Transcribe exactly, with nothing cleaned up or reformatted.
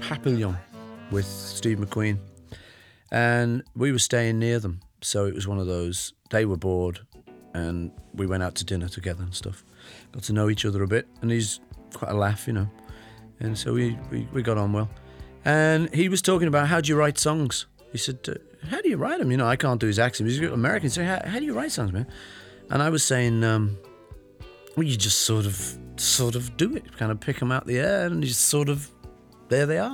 Papillon with Steve McQueen. And we were staying near them. So it was one of those, they were bored and we went out to dinner together and stuff. Got to know each other a bit, and he's quite a laugh, you know. And so we, we, we got on well. And he was talking about, how do you write songs? He said, uh, how do you write them? You know, I can't do his accent. He's American. So how, how do you write songs, man? And I was saying, um, well, you just sort of, sort of do it. Kind of pick them out the air and you just sort of, there they are.